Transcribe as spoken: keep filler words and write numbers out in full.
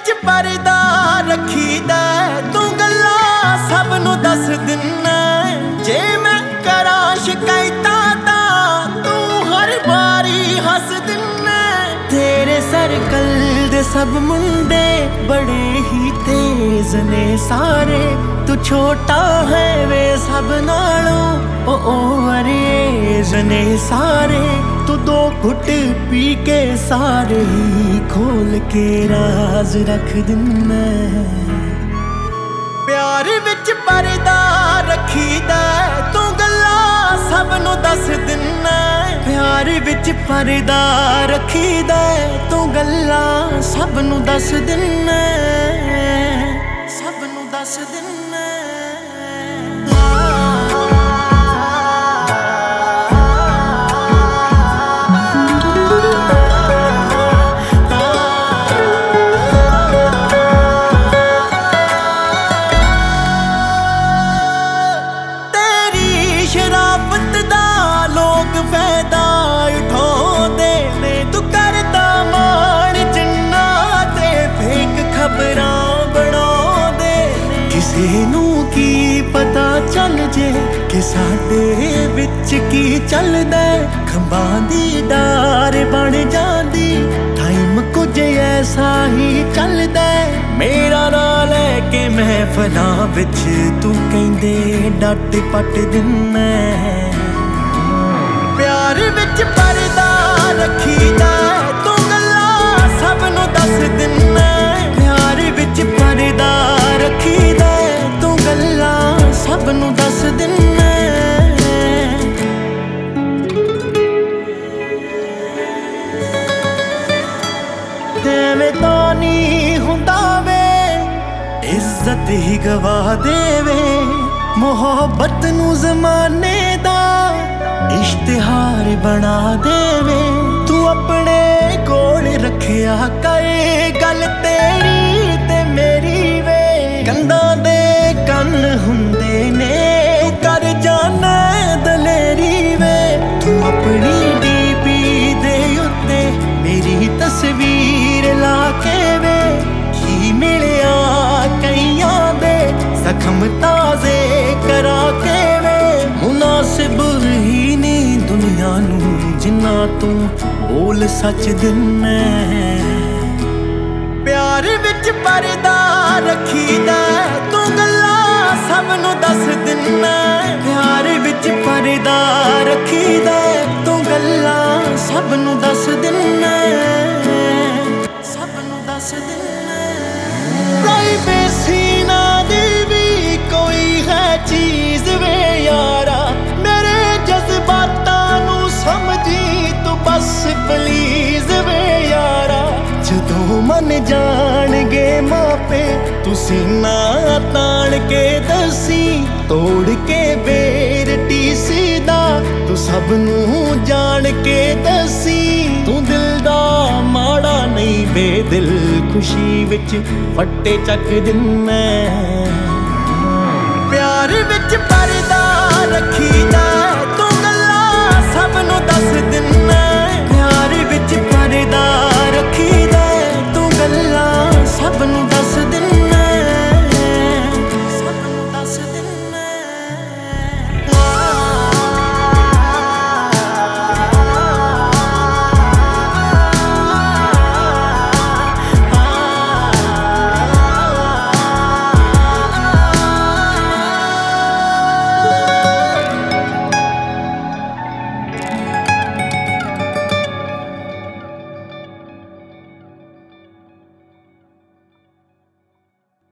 ਵਿੱਚ ਪਰਦਾ ਰੱਖੀਦਾ, ਤੂੰ ਗੱਲਾਂ ਸਭ ਨੂੰ ਦੱਸ ਦਿੰਨਾ। ਜੇ ਮੈਂ ਕਰਾਂ ਸ਼ਿਕਾਇਤਾਂ ਤਾਂ ਤੂੰ ਹਰ ਵਾਰੀ ਹੱਸ ਦਿੰਨਾ। ਤੇਰੇ ਸਰਕਲ ਦੇ ਸਭ ਮੁੰਡੇ ਬੜੇ ਹੀ ਤੇਜ਼ ਨੇ ਸਾਰੇ, ਤੂੰ ਛੋਟਾ ਹੈ ਵੇ ਸਭ ਨਾਲੋਂ, ਉਹ ਓਵਰ ਏਜ ਨੇ ਸਾਰੇ। ਤੂੰ ਦੋ ਘੁੱਟ ਪੀ ਕੇ ਸਾਰੇ ਹੀ ਖੋਲ ਕੇ ਰਾਜ਼ ਰੱਖ ਦਿੰਨਾ। ਪਿਆਰ ਵਿੱਚ ਪਰਦਾ ਰੱਖੀਦਾ, ਤੂੰ ਗੱਲਾਂ ਸਭ ਨੂੰ ਦੱਸ ਦਿੰਨਾ। ਪਿਆਰ ਵਿੱਚ ਪਰਦਾ ਰੱਖੀਦਾ, ਤੂੰ ਗੱਲਾਂ ਸਭ ਨੂੰ ਦੱਸ ਦਿੰਨਾ, ਸਭ ਨੂੰ ਦੱਸ ਦਿੰਨਾ। ਸ਼ਰਾਫਤ ਦਾ ਲੋਕ ਫਾਇਦਾ ਉਠਾਉਂਦੇ ਨੇ, ਤੂੰ ਕਰਦਾ ਮਾਣ ਜਿੰਨਾ ਤੇ ਫੇਕ ਖਬਰਾਂ ਬਣਾਉਂਦੇ ਨੇ। ਕਿਸੇ ਨੂੰ ਕੀ ਪਤਾ ਚੱਲ ਜੇ ਕਿ ਸਾਡੇ ਵਿੱਚ ਕੀ ਚੱਲਦਾ, ਖੰਭਾਂ ਦੀ ਡਾਰ ਬਣ ਜਾਂਦੀ ਟਾਈਮ ਕੁਝ ਐਸਾ ਹੀ ਚੱਲਦਾ। ਮੇਰਾ ਨਾਂ ਲੈ ਕੇ ਮਹਿਫਲਾਂ ਵਿੱਚ ਤੂੰ ਕਹਿੰਦੇ ਡੱਟ ਪੱਟ ਦਿੰਨਾ। ਪਿਆਰ ਵਿੱਚ ਪਰਦਾ ਰੱਖੀਦਾ, ਤੂੰ ਗੱਲਾਂ ਸਭ ਨੂੰ ਦੱਸ ਦਿੰਨਾ। ਪਿਆਰ ਵਿੱਚ ਪਰਦਾ ਰੱਖੀਦਾ, ਤੂੰ ਗੱਲਾਂ ਸਭ ਨੂੰ ਦੱਸ ਦਿੰਨਾ। ਤੇਵੇਂ ਤਾਂ ਨਹੀਂ ਹੁੰਦਾ ਵੇ, ਇੱਜ਼ਤ ਹੀ ਗਵਾ ਦੇਵੇ। ਮੁਹੱਬਤ ਨੂੰ ਜ਼ਮਾਨੇ ਦਾ ਇਸ਼ਤਿਹਾਰ ਬਣਾ ਦੇਵੇ। ਤੂੰ ਆਪਣੇ ਕੋਲ ਰੱਖਿਆ ਕਰ ਗੱਲ ਤੇਰੀ ਤੇ ਮੇਰੀ ਵੇ। ਕੰਧਾਂ ਦੇ ਕੰਨ ਹੁੰਦੇ ਨੇ, ਕਰ ਜਾਣਾ ਦਲੇਰੀ ਵੇ। ਤੂੰ ਆਪਣੀ ਡੀਪੀ ਦੇ ਉੱਤੇ ਮੇਰੀ ਤਸਵੀਰ ਲਾ ਕੇ ਵੇ। ਕੀ ਮਿਲਿਆ ਕਈਆਂ ਦੇ ਜ਼ਖਮ ਤਾਜ਼ੇ ਕਰਾ ਕੇ ਵੇ। ਮੁਨਾਸਿਬ ਹੀ ਨਹੀਂ ਦੁਨੀਆ ਨੂੰ ਜਿੰਨਾ ਤੂੰ ਬੋਲ ਸੱਚ ਦਿੰਨਾ। ਪਿਆਰ ਵਿੱਚ ਪਰਦਾ ਰੱਖੀਦਾ, ਤੂੰ ਗੱਲਾਂ ਸਭ ਨੂੰ ਦੱਸ ਦਿੰਨਾ। ਪਿਆਰ ਵਿੱਚ ਪਰਦਾ ਰੱਖੀਦਾ, ਤੂੰ ਗੱਲਾਂ ਸਭ ਨੂੰ ਦੱਸ ਦਿੰਨਾ, ਸਭ ਨੂੰ ਦੱਸ ਦਿੰਨਾ। ਪ੍ਰਾਈਵੇਸੀ ਨਾ ਦੀ ਵੀ ਕੋਈ ਹੈ ਚੀਜ਼ ਵੇ ਯਾਰਾ, ਮੇਰੇ ਜਜ਼ਬਾਤਾਂ ਨੂੰ ਸਮਝੀ ਤੂੰ ਬਸ ਪਲੀਜ਼ ਵੇ ਯਾਰਾ। ਜਦੋਂ ਮਨ ਜਾਣਗੇ ਮਾਪੇ ਤੂੰ ਸੀਨਾ ਤਾਣ ਕੇ ਦੱਸੀ, ਤੋੜ ਕੇ ਬੇਰ ਟੀਸੀ ਦਾ ਤੂੰ ਸਭ ਨੂੰ ਜਾਣ ਕੇ ਦੱਸੀ। ਤੂੰ ਦਿਲ ਦਾ ਮਾੜਾ ਨਹੀਂ ਵੇ, ਦਿਲ ਖੁਸ਼ੀ ਵਿੱਚ ਫੱਟੇ ਚੱਕ ਦਿੰਨਾ। ਪਿਆਰ ਵਿੱਚ ਪਰਦਾ ਰੱਖੀਦਾ, ਤੂੰ ਗੱਲਾਂ ਸਭ ਨੂੰ ਦੱਸ ਦਿੰਨਾ।